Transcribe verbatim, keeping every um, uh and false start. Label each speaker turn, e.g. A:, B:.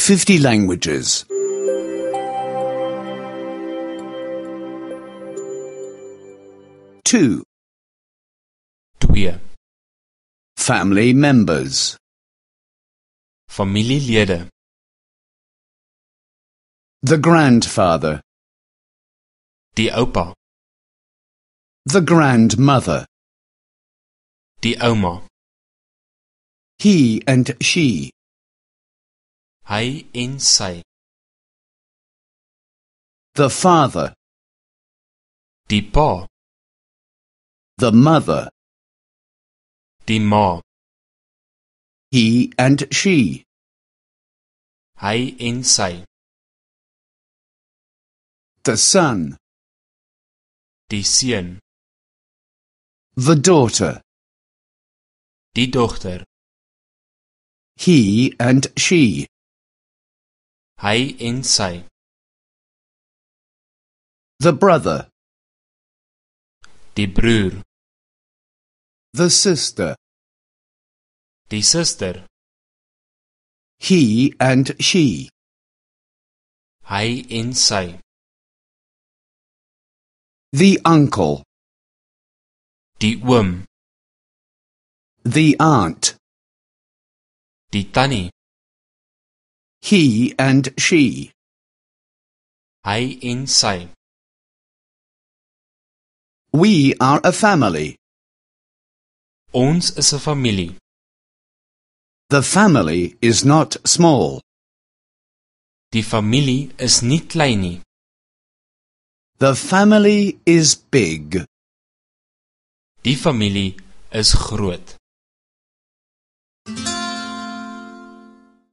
A: fifty languages. Two.
B: twee.
A: Family members.
B: Familielede.
A: The grandfather.
B: Die oupa.
A: The grandmother.
B: Die ouma.
A: He and she.
B: Hy en sy.
A: The father.
B: Die pa.
A: The mother.
B: Die ma.
A: He and she.
B: Hy en sy.
A: The son.
B: Die seun.
A: The daughter.
B: Die dogter.
A: He and she.
B: Hy en sy.
A: The brother.
B: Die broer.
A: The sister.
B: Die suster.
A: He and she.
B: Hy en sy.
A: The uncle.
B: Die oom.
A: The aunt.
B: Die tannie.
A: He and she.
B: Hy en sy.
A: We are a family.
B: Ons is 'n familie.
A: The family is not small.
B: Die familie is nie klein nie.
A: The family is big.
B: Die familie is groot.